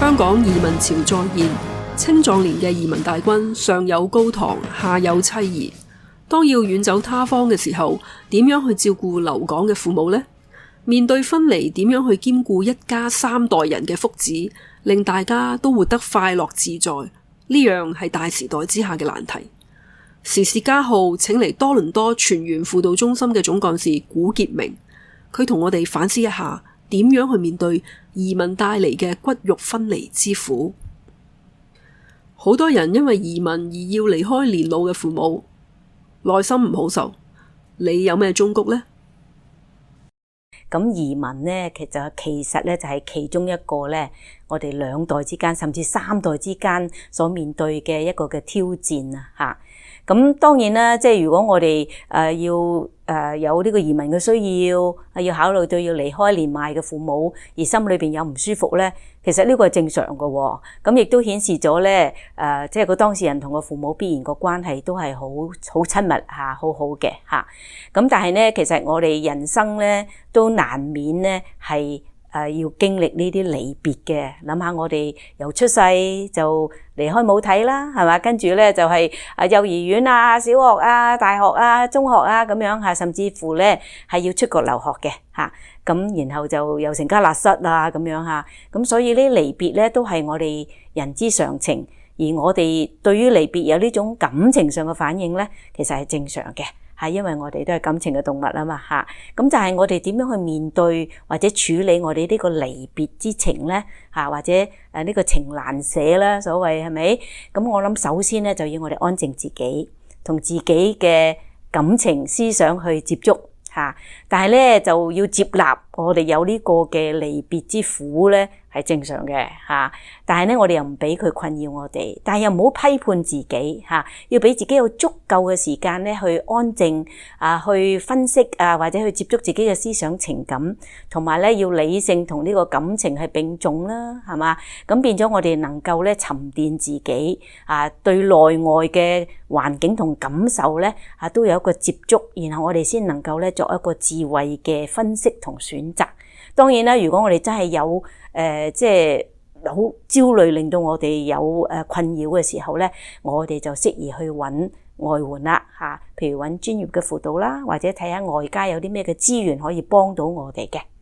香港移民潮再現，青壯年嘅移民大軍上有高堂，下有妻兒。當要遠走他方嘅時候，點樣去照顧留港嘅父母呢？面對分離，點樣去兼顧一家三代人嘅福祉，令大家都活得快樂自在？呢樣係大時代之下嘅難題。時事家號請嚟多倫多全員輔導中心嘅總幹事古傑明，佢同我哋反思一下，點樣去面對移民帶嚟嘅骨肉分離之苦。好多人因為移民而要離開年老嘅父母，內心唔好受。你有咩忠告呢？ 咁移民呢，其實咧就係其中一個咧，我哋兩代之間甚至三代之間所面對嘅一個嘅挑戰啊！嚇，咁當然啦，即係如果我哋要有呢個移民嘅需要，要考慮到要離開年邁嘅父母，而心裏邊有唔舒服咧，其實呢個係正常嘅喎。咁亦都顯示咗咧，即係個當事人同個父母必然個關係都係好親密嚇，好好嘅嚇。咁但係咧，其實我哋人生咧都難免咧係要經歷呢啲離別嘅。諗下我哋由出世就離開母體啦，係嘛？跟住咧就係幼兒園啊、小學啊、大學啊、中學啊咁樣嚇，甚至乎咧係要出國留學嘅嚇。咁然後就又成家立室啊咁樣嚇。咁所以呢離別咧都係我哋人之常情，而我哋對於離別有呢種感情上嘅反應咧，其實係正常嘅。係因為我哋都係感情嘅動物啊嘛嚇，咁就係我哋點樣去面對或者處理我哋呢個離別之情咧嚇，或者呢個情難捨啦，所謂係咪？咁我諗首先咧就要我哋安靜自己，同自己嘅感情思想去接觸嚇，但係咧就要接納我哋有呢個嘅離別之苦咧係正常嘅嚇，但係咧我哋又唔俾佢困擾我哋，但係又唔好批判自己嚇，要俾自己有足夠嘅時間咧去安靜去分析或者去接觸自己嘅思想情感，同埋咧要理性同呢個感情係並重啦，係嘛？咁變咗我哋能夠咧沉澱自己對內外嘅環境同感受咧都有一個接觸，然後我哋先能夠咧作一個智慧嘅分析同選擇。當然啦，如果我哋真係有即係好焦慮，令到我哋有困擾嘅時候咧，我哋就適宜去揾外援啦嚇，譬如揾專業嘅輔導啦，或者睇下外界有啲咩嘅資源可以幫到我哋嘅。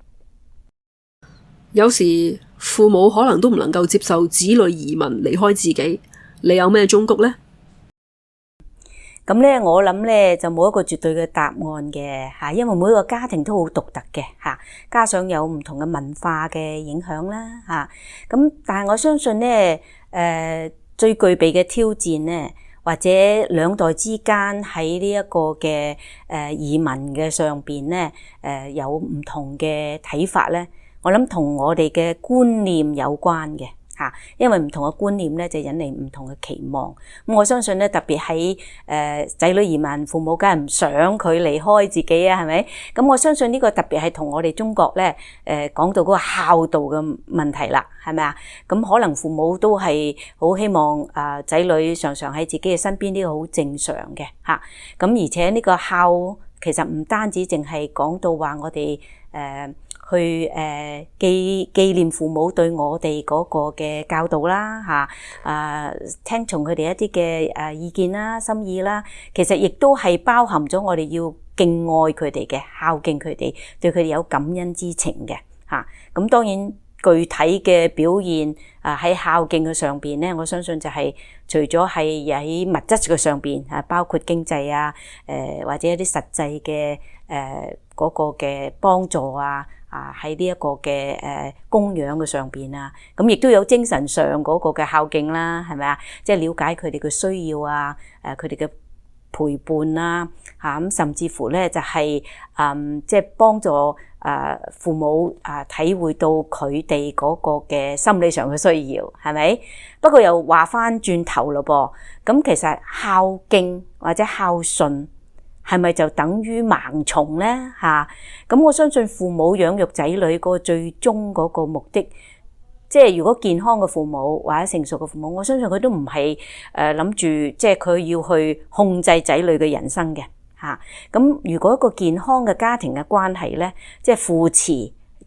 有時父母可能都唔能夠接受子女移民離開自己，你有咩忠告呢？ 咁咧，我諗咧就冇一個絕對嘅答案嘅嚇，因為每個家庭都好獨特嘅嚇，加上有唔同嘅文化嘅影響啦嚇。咁但係我相信咧，最具備嘅挑戰咧，或者兩代之間喺呢一個嘅移民嘅上邊咧，有唔同嘅睇法咧，我諗同我哋嘅觀念有關嘅。因為唔同嘅觀念咧，就引嚟唔同嘅期望。咁我相信咧，特別喺仔女移民，父母梗係唔想佢離開自己啊，係咪？咁我相信呢個特別係同我哋中國咧，講到嗰個孝道嘅問題啦，係咪啊？咁可能父母都係好希望仔女常常喺自己嘅身邊，呢個好正常嘅嚇。咁而且呢個孝其實唔單止淨係講到話我哋去紀念父母對我哋嗰個嘅教導啦嚇，聽從佢哋一啲嘅意見啦、心意啦，其實亦都係包含咗我哋要敬愛佢哋嘅，孝敬佢哋，對佢哋有感恩之情嘅嚇。咁當然具體嘅表現喺孝敬嘅上邊咧，我相信就係除咗係喺物質嘅上邊包括經濟或者一啲實際嘅嗰個嘅幫助喺呢一個嘅供養嘅上邊咁亦都有精神上嗰個嘅孝敬啦，係咪啊？即係了解佢哋嘅需要佢哋嘅陪伴啦咁甚至乎咧就係即係幫助父母體會到佢哋嗰個嘅心理上嘅需要，係咪？不過又話翻轉頭咯噃，咁其實孝敬或者孝順係咪就等於盲從咧嚇？咁我相信父母養育仔女個最終嗰個目的，即係如果健康嘅父母或者成熟嘅父母，我相信佢都唔係諗住即係佢要去控制仔女嘅人生嘅嚇。咁如果一個健康嘅家庭嘅關係咧，即係父慈子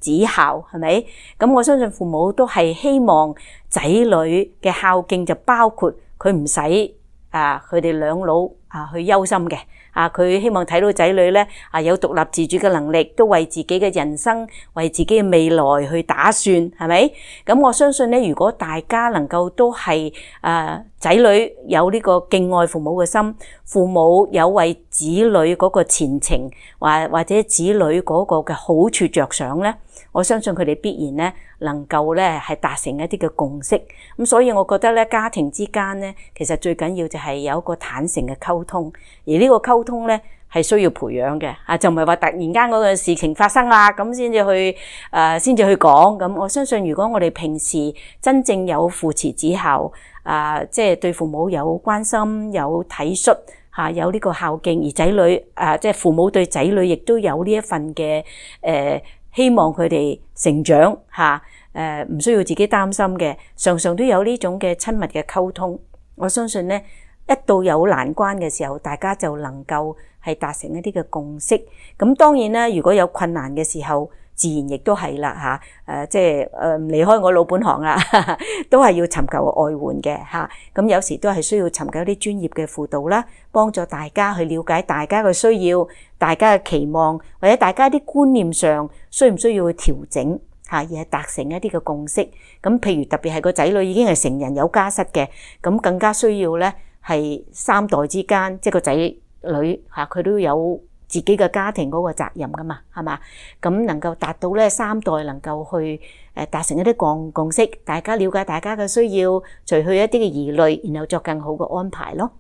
子孝，係咪？咁我相信父母都係希望仔女嘅孝敬就包括佢唔使佢哋兩老去憂心嘅。佢希望睇到仔女咧有獨立自主嘅能力，都為自己嘅人生、為自己嘅未來去打算，係咪？咁我相信咧，如果大家能夠都係仔女有呢個敬愛父母嘅心，父母有為子女嗰個前程或者子女嗰個嘅好處着想咧，我相信佢哋必然咧能夠咧係達成一啲嘅共識。咁所以我覺得咧，家庭之間咧，其實最緊要就係有一個坦誠嘅溝通，而呢個溝通咧係需要培養嘅，就唔係話突然間嗰個事情發生啦，咁先至去講。咁我相信如果我哋平時真正有父慈子孝，即係對父母有關心、有體恤，有呢個孝敬，而仔女即係父母對仔女亦都有呢一份嘅希望佢哋成長唔需要自己擔心嘅，常常都有呢種嘅親密嘅溝通。我相信咧，一到有難關嘅時候，大家就能夠係達成一啲嘅共識。咁當然啦，如果有困難嘅時候，自然亦都係啦即係唔離開我老本行啦，都係要尋求外援嘅咁有時都係需要尋求一啲專業嘅輔導啦，幫助大家去了解大家嘅需要、大家嘅期望，或者大家啲觀念上需唔需要去調整而係達成一啲嘅共識。咁譬如特別係個仔女已經係成人有家室嘅，咁更加需要咧係三代之間，即係個仔女佢都有自己嘅家庭嗰個責任噶嘛，係嘛？咁能夠達到咧三代能夠去達成一啲共識，大家了解大家嘅需要，除去一啲嘅疑慮，然後作更好嘅安排咯。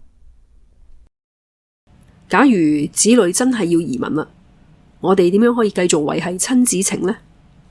假如子女真係要移民啦，我哋點樣可以繼續維繫親子情呢？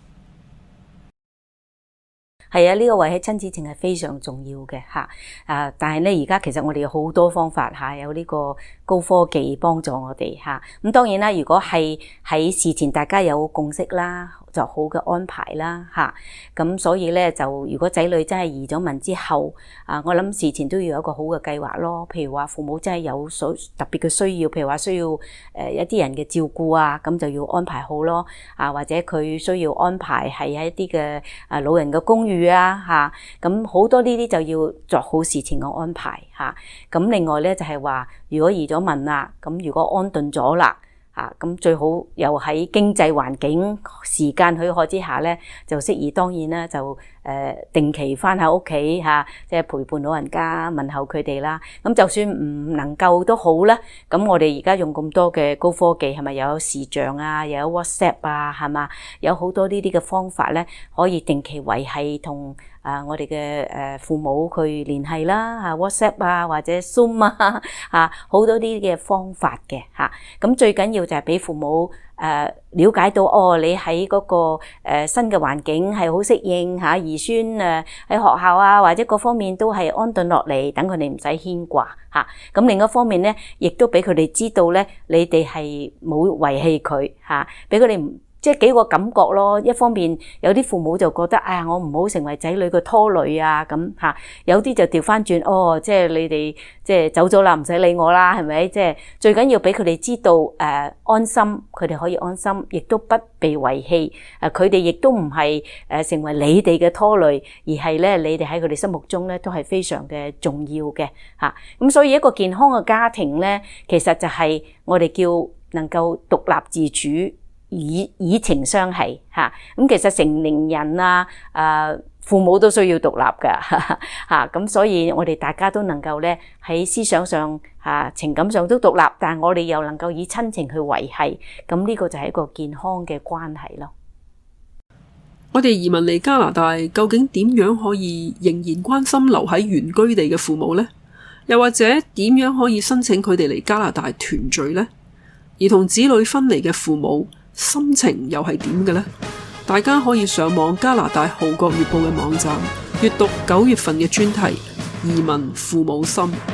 係呢個維繫親子情係非常重要嘅但係咧而家其實我哋有好多方法有呢個高科技幫助我哋咁當然啦，如果係喺事前大家有共識啦，就好嘅安排啦咁所以咧就如果仔女真係移咗民之後我諗事前都要有一個好嘅計劃咯。譬如話父母真係有特別嘅需要，譬如話需要一啲人嘅照顧咁就要安排好咯或者佢需要安排係喺一啲嘅老人嘅公寓咁好多呢啲就要作好事前嘅安排咁另外咧就係話如果移咗民啦，咁如果安頓咗啦咁最好又喺經濟環境時間許可之下咧，就適宜當然啦，就定期翻喺屋企即係陪伴老人家問候佢哋啦。咁就算唔能夠都好啦，咁我哋而家用咁多嘅高科技係咪又有視像又有 WhatsApp 係嘛，有好多呢啲嘅方法咧，可以定期維繫同我哋嘅父母去聯繫啦，WhatsApp 或者 Zoom 好多呢啲嘅方法嘅咁最緊要就係俾父母了解到你喺嗰個新嘅環境係好適應兒孫喺學校或者各方面都係安頓落嚟，等佢哋唔使牽掛咁另一方面咧，亦都俾佢哋知道咧，你哋係冇遺棄佢俾佢哋唔即係幾個感覺咯。一方面有啲父母就覺得我唔好成為仔女嘅拖累咁有啲就調翻轉即係你哋即係走咗啦，唔使理我啦，係咪？即係最緊要俾佢哋知道安心，佢哋可以安心，亦都不被遺棄。佢哋亦都唔係成為你哋嘅拖累，而係咧你哋喺佢哋心目中咧都係非常嘅重要嘅咁所以一個健康嘅家庭咧，其實就係我哋叫能夠獨立自主。以情相繫咁其實成年人父母都需要獨立㗎咁所以我哋大家都能夠咧喺思想上情感上都獨立，但係我哋又能夠以親情去維繫，咁呢個就係一個健康嘅關係咯。 我哋移民嚟加拿大，究竟點樣可以仍然關心留喺原居地嘅父母呢？又或者點樣可以申請佢哋嚟加拿大團聚呢？而同子女分離嘅父母心情又係點嘅呢？大家可以上網加拿大《號角月報》嘅網站閱讀9月份嘅專題《移民父母心》。